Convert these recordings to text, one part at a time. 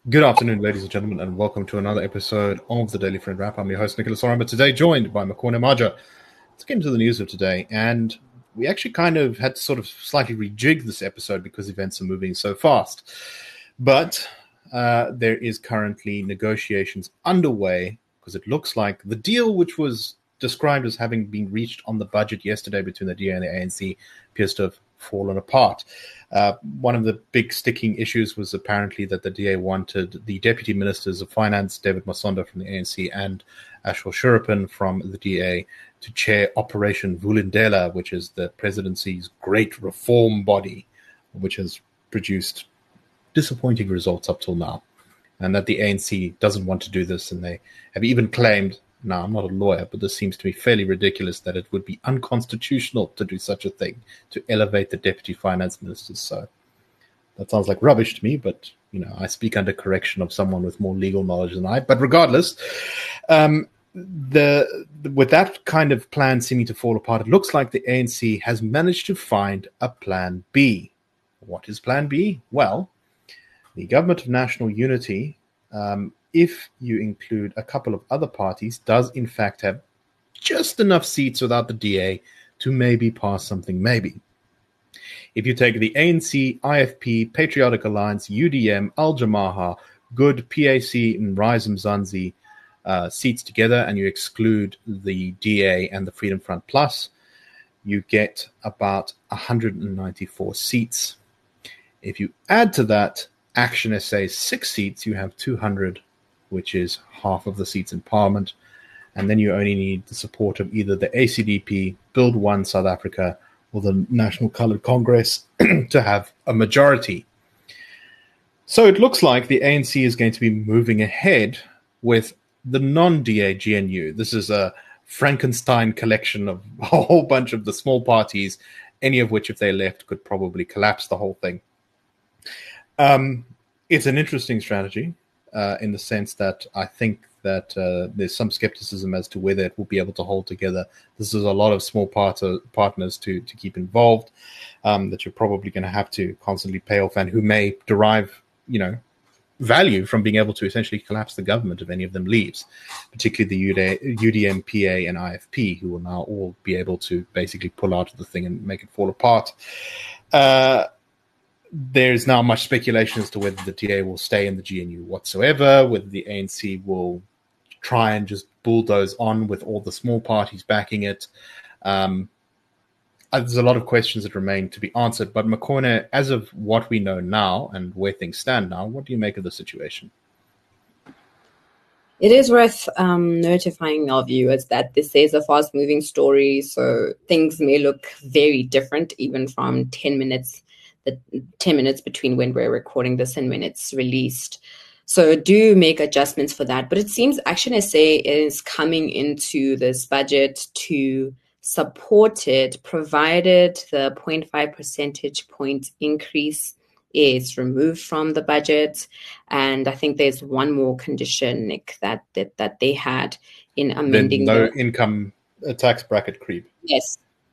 Good afternoon, ladies and gentlemen, and welcome to another episode of the Daily Friend Wrap. I'm your host, Nicholas Oramba, today joined by Makone Maja. Let's get into the news of today. And we actually kind of had to sort of slightly rejig this episode because events are moving so fast. But there is currently negotiations underway because it looks like the deal, which was described as having been reached on the budget yesterday between the DA and the ANC, appears to have fallen apart. One of the big sticking issues was apparently that the DA wanted the Deputy Ministers of Finance, David Masonda from the ANC and Ashwell Shurippan from the DA, to chair Operation Vulindlela, which is the presidency's great reform body, which has produced disappointing results up till now. And that the ANC doesn't want to do this, and they have even claimed, now, I'm not a lawyer, but this seems to me fairly ridiculous, that it would be unconstitutional to do such a thing, to elevate the deputy finance ministers. So that sounds like rubbish to me, but, I speak under correction of someone with more legal knowledge than I. But regardless, with that kind of plan seeming to fall apart, it looks like the ANC has managed to find a plan B. What is plan B? Well, the Government of National Unity, if you include a couple of other parties, does in fact have just enough seats without the DA to maybe pass something maybe. If you take the ANC, IFP, Patriotic Alliance, UDM, Al Jamaah, Good, PAC, and Rise Mzansi seats together, and you exclude the DA and the Freedom Front Plus, you get about 194 seats. If you add to that Action SA's 6 seats, you have 200, which is half of the seats in Parliament. And then you only need the support of either the ACDP, Build One South Africa, or the National Coloured Congress to have a majority. So it looks like the ANC is going to be moving ahead with the non-DA GNU. This is a Frankenstein collection of a whole bunch of the small parties, any of which, if they left, could probably collapse the whole thing. It's an interesting strategy in the sense that I think that there's some skepticism as to whether it will be able to hold together. This is a lot of small partners to keep involved that you're probably going to have to constantly pay off, and who may derive, value from being able to essentially collapse the government if any of them leaves, particularly the UDM, PA, and IFP, who will now all be able to basically pull out of the thing and make it fall apart. There's now much speculation as to whether the DA will stay in the GNU whatsoever, whether the ANC will try and just bulldoze on with all the small parties backing it. There's a lot of questions that remain to be answered. But Makone, as of what we know now and where things stand now, what do you make of the situation? It is worth notifying our viewers that this is a fast-moving story, so things may look very different even from 10 minutes between when we're recording this and when it's released. So do make adjustments for that. But it seems Action SA is coming into this budget to support it, provided the 0.5 percentage point increase is removed from the budget. And I think there's one more condition, Nick, that they had in amending income tax bracket creep. Yes.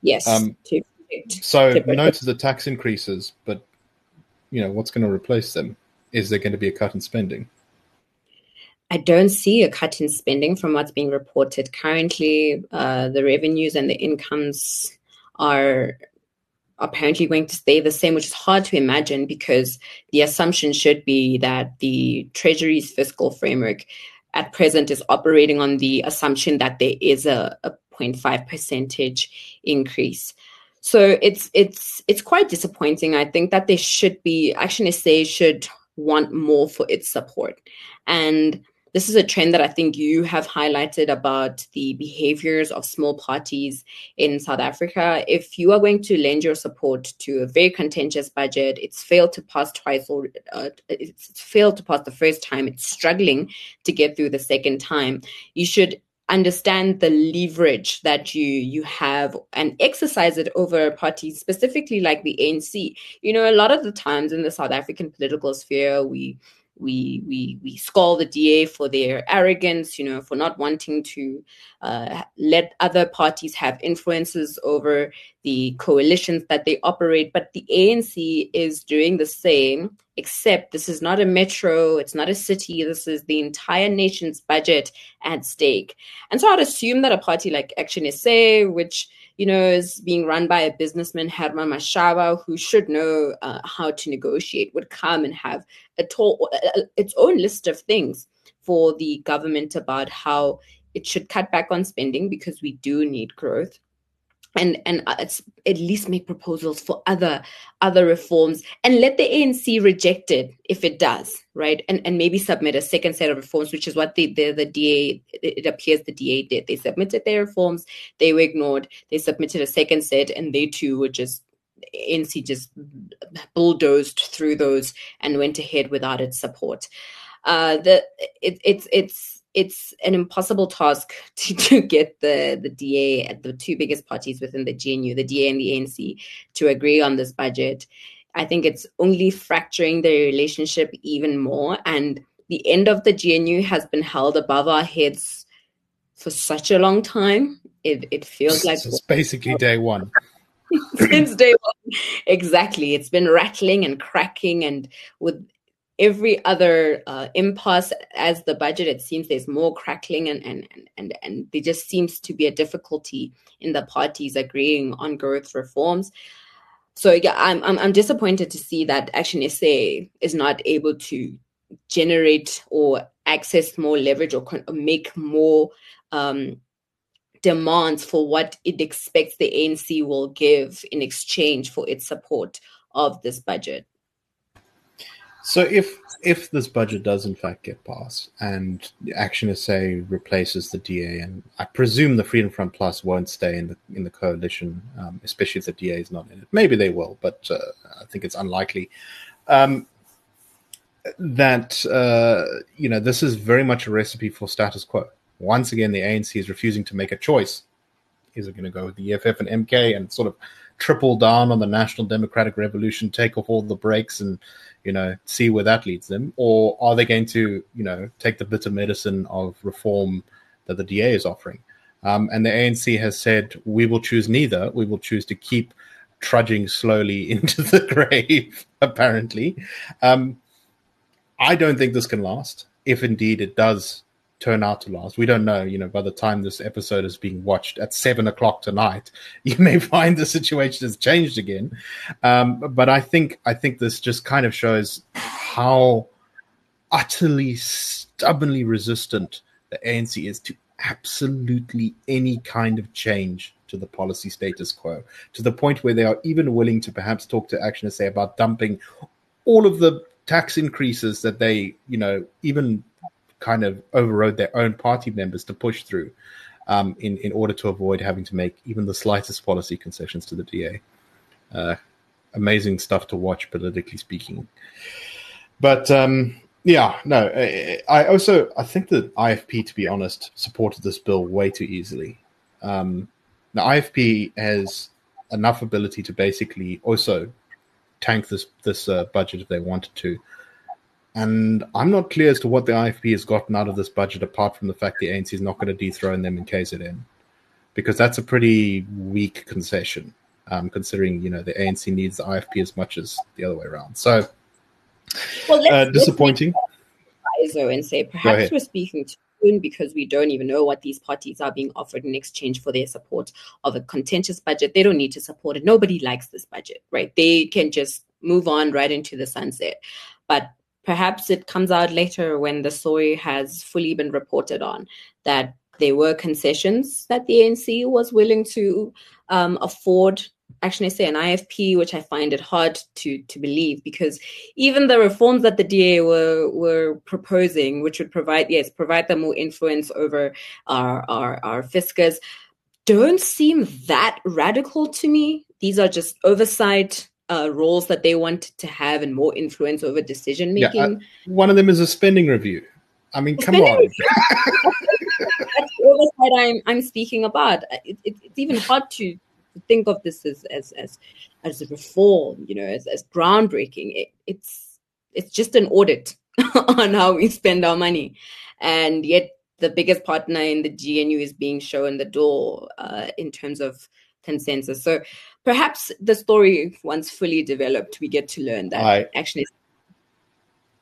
So note the tax increases, but what's going to replace them? Is there going to be a cut in spending? I don't see a cut in spending from what's being reported currently. The revenues and the incomes are apparently going to stay the same, which is hard to imagine because the assumption should be that the Treasury's fiscal framework at present is operating on the assumption that there is a 0.5 percentage increase. So it's quite disappointing. I think that Action SA should want more for its support. And this is a trend that I think you have highlighted about the behaviors of small parties in South Africa. If you are going to lend your support to a very contentious budget, it's failed to pass twice, or it's failed to pass the first time, it's struggling to get through the second time, you should understand the leverage that you have and exercise it over parties, specifically like the ANC. A lot of the times in the South African political sphere, we scold the DA for their arrogance, for not wanting to let other parties have influences over the coalitions that they operate. But the ANC is doing the same except this is not a metro, it's not a city, this is the entire nation's budget at stake. And so I'd assume that a party like Action SA, which is being run by a businessman, Herman Mashaba, who should know how to negotiate, would come and have its own list of things for the government about how it should cut back on spending because we do need growth. And at least make proposals for other reforms and let the ANC reject it if it does, right? And maybe submit a second set of reforms, which is what the DA, it appears the DA did. They submitted their reforms, they were ignored. They submitted a second set, and they too were ANC just bulldozed through those and went ahead without its support. It's an impossible task to get the DA, the two biggest parties within the GNU, the DA and the ANC, to agree on this budget. I think it's only fracturing the relationship even more. And the end of the GNU has been held above our heads for such a long time. It feels like it's basically day one. Since day one. Exactly. It's been rattling and cracking, and with every other impasse as the budget, it seems there's more crackling and there just seems to be a difficulty in the parties agreeing on growth reforms. So yeah, I'm disappointed to see that Action SA is not able to generate or access more leverage or make more demands for what it expects the ANC will give in exchange for its support of this budget. So if this budget does in fact get passed and Action SA replaces the DA, and I presume the Freedom Front Plus won't stay in the coalition, especially if the DA is not in it. Maybe they will, but I think it's unlikely. This is very much a recipe for status quo. Once again, the ANC is refusing to make a choice. Is it going to go with the EFF and MK and sort of triple down on the National Democratic Revolution, take off all the brakes and see where that leads them? Or are they going to, take the bitter medicine of reform that the DA is offering? And the ANC has said, we will choose neither. We will choose to keep trudging slowly into the grave, apparently. I don't think this can last, if indeed it does turn out to last. We don't know. By the time this episode is being watched at 7:00 tonight, you may find the situation has changed again. But I think this just kind of shows how utterly, stubbornly resistant the ANC is to absolutely any kind of change to the policy status quo, to the point where they are even willing to perhaps talk to Action SA about dumping all of the tax increases that they, even kind of overrode their own party members to push through in order to avoid having to make even the slightest policy concessions to the DA. Amazing stuff to watch, politically speaking. But I think that IFP, to be honest, supported this bill way too easily. Now, IFP has enough ability to basically also tank this budget if they wanted to. And I'm not clear as to what the IFP has gotten out of this budget, apart from the fact the ANC is not going to dethrone them in KZN, because that's a pretty weak concession, considering the ANC needs the IFP as much as the other way around. So, disappointing. And say perhaps we're speaking too soon because we don't even know what these parties are being offered in exchange for their support of a contentious budget. They don't need to support it. Nobody likes this budget, right? They can just move on right into the sunset. But perhaps it comes out later when the story has fully been reported on that there were concessions that the ANC was willing to afford Action SA and IFP, which I find it hard to believe, because even the reforms that the DA were proposing, which would provide them more influence over our fiscus, don't seem that radical to me. These are just oversight roles that they wanted to have and more influence over decision making. One of them is a spending review. I mean, come on. That's the oversight I'm speaking about. It's even hard to think of this as a reform, as groundbreaking. It's just an audit on how we spend our money, and yet the biggest partner in the GNU is being shown the door in terms of consensus. So perhaps the story, once fully developed, we get to learn that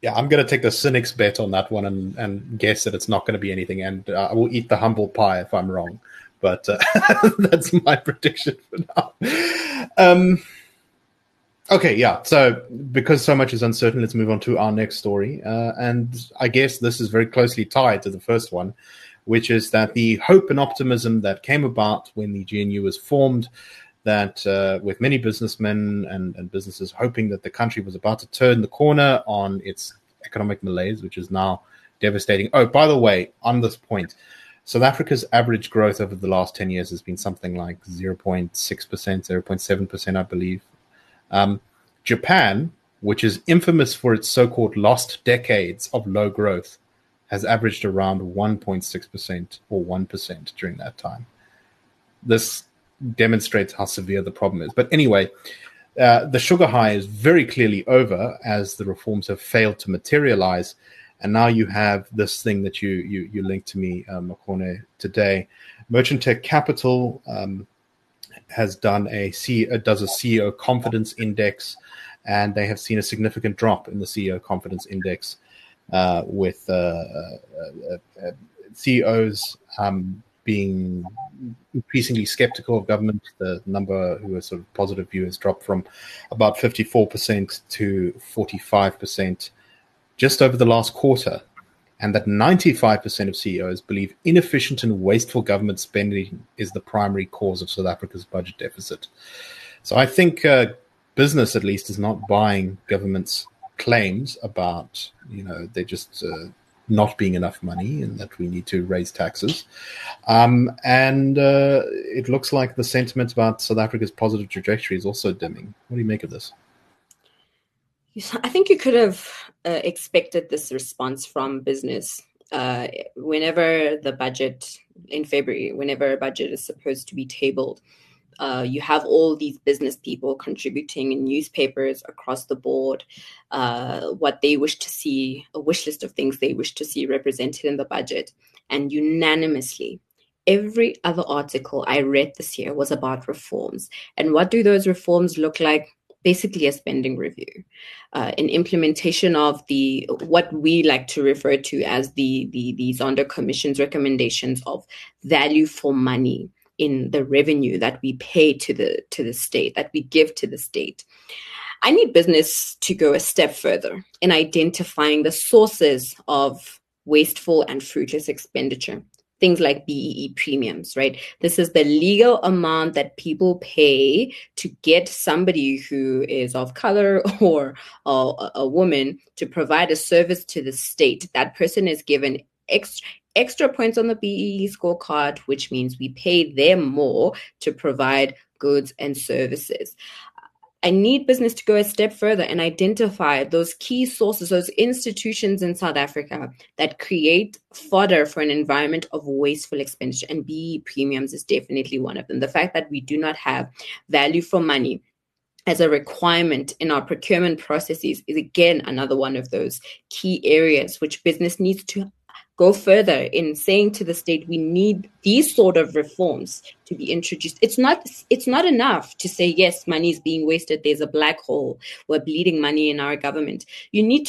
Yeah, I'm going to take the cynic's bet on that one and guess that it's not going to be anything, and I will eat the humble pie if I'm wrong. But that's my prediction for now. Okay, yeah. So because so much is uncertain, let's move on to our next story. And I guess this is very closely tied to the first one, which is that the hope and optimism that came about when the GNU was formed, that with many businessmen and businesses hoping that the country was about to turn the corner on its economic malaise, which is now devastating. Oh, by the way, on this point, South Africa's average growth over the last 10 years has been something like 0.6%, 0.7%, I believe. Japan, which is infamous for its so-called lost decades of low growth, has averaged around 1.6% or 1% during that time. This demonstrates how severe the problem is. But anyway, the sugar high is very clearly over as the reforms have failed to materialize. And now you have this thing that you linked to me, Mokone, today. Merchant Tech Capital has done does a CEO confidence index, and they have seen a significant drop in the CEO confidence index with CEOs being increasingly skeptical of government. The number who are sort of positive view has dropped from about 54% to 45% just over the last quarter, and that 95% of CEOs believe inefficient and wasteful government spending is the primary cause of South Africa's budget deficit. So I think business, at least, is not buying government's claims about, they're just not being enough money and that we need to raise taxes. And it looks like the sentiment about South Africa's positive trajectory is also dimming. What do you make of this? I think you could have expected this response from business. Whenever the budget in February, whenever a budget is supposed to be tabled, you have all these business people contributing in newspapers across the board, what they wish to see, a wish list of things they wish to see represented in the budget. And unanimously, every other article I read this year was about reforms. And what do those reforms look like? Basically a spending review, an implementation of what we like to refer to as the Zondo Commission's recommendations of value for money in the revenue that we pay to the state, that we give to the state. I need business to go a step further in identifying the sources of wasteful and fruitless expenditure. Things like BEE premiums, right? This is the legal amount that people pay to get somebody who is of color or a woman to provide a service to the state. That person is given extra points on the BEE scorecard, which means we pay them more to provide goods and services. I need business to go a step further and identify those key sources, those institutions in South Africa that create fodder for an environment of wasteful expenditure. And BEE premiums is definitely one of them. The fact that we do not have value for money as a requirement in our procurement processes is, again, another one of those key areas which business needs to go further in saying to the state, we need these sort of reforms to be introduced. It's not enough to say, yes, money is being wasted. There's a black hole. We're bleeding money in our government. You need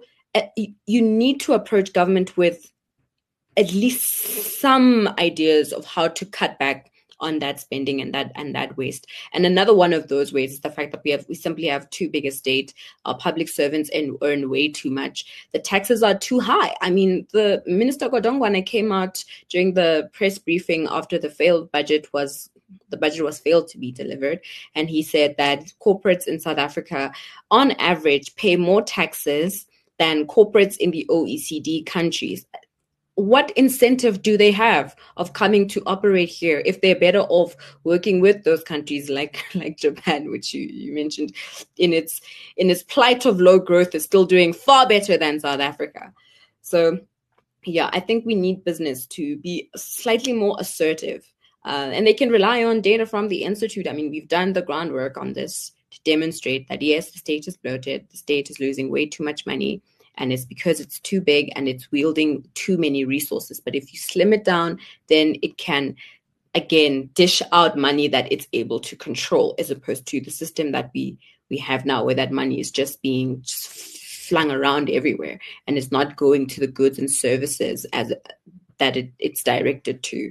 to approach government with at least some ideas of how to cut back on that spending and that waste. And another one of those ways is the fact that we simply have too big a state. Our public servants earn way too much. The taxes are too high. I mean, the Minister Godongwana came out during the press briefing after the budget was failed to be delivered, and he said that corporates in South Africa, on average, pay more taxes than corporates in the OECD countries. What incentive do they have of coming to operate here if they're better off working with those countries like Japan, which you mentioned in its plight of low growth is still doing far better than South Africa. So, yeah, I think we need business to be slightly more assertive, and they can rely on data from the Institute. I mean, we've done the groundwork on this to demonstrate that, yes, the state is bloated, the state is losing way too much money, and it's because it's too big and it's wielding too many resources. But if you slim it down, then it can, again, dish out money that it's able to control, as opposed to the system that we have now, where that money is just being flung around everywhere, and it's not going to the goods and services as that it's directed to.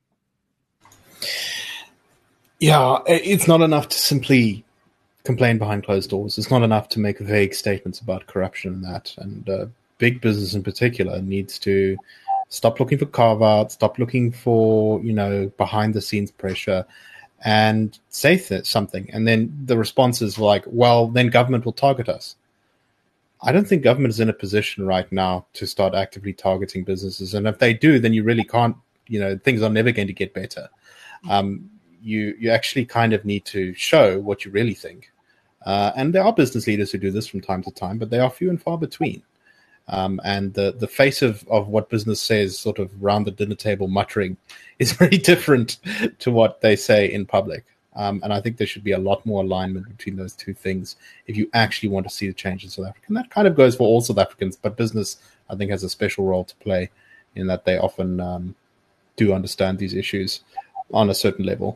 Yeah, it's not enough to simply complain behind closed doors. It's not enough to make vague statements about corruption and that. And big business in particular needs to stop looking for carve-outs, stop looking for, behind-the-scenes pressure, and say something. And then the response is like, well, then government will target us. I don't think government is in a position right now to start actively targeting businesses. And if they do, then you really can't, things are never going to get better. You actually kind of need to show what you really think. And there are business leaders who do this from time to time, but they are few and far between. And the face of what business says sort of round the dinner table muttering is very different to what they say in public. And I think there should be a lot more alignment between those two things if you actually want to see the change in South Africa. And that kind of goes for all South Africans, but business, I think, has a special role to play in that they often do understand these issues on a certain level.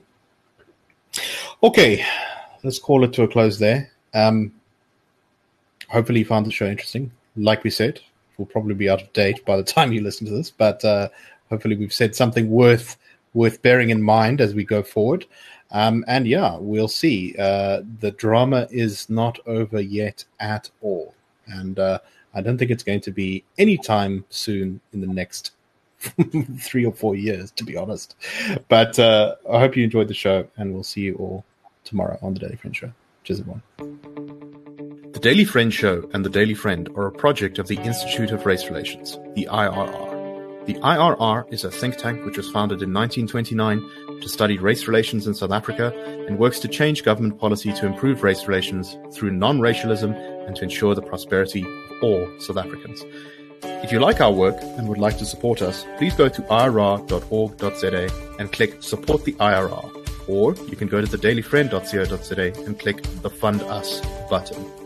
Okay, let's call it to a close there. Hopefully you found the show interesting. Like we said, we'll probably be out of date by the time you listen to this, but hopefully we've said something worth bearing in mind as we go forward. And yeah, we'll see. The drama is not over yet at all. And I don't think it's going to be anytime soon in the next 3 or 4 years, to be honest. But I hope you enjoyed the show, and we'll see you all tomorrow on The Daily Friend Show. Cheers, everyone. The Daily Friend Show and The Daily Friend are a project of the Institute of Race Relations, the IRR. The IRR is a think tank which was founded in 1929 to study race relations in South Africa and works to change government policy to improve race relations through non-racialism and to ensure the prosperity of all South Africans. If you like our work and would like to support us, please go to irr.org.za and click Support the IRR. Or you can go to thedailyfriend.co.za and click the Fund Us button.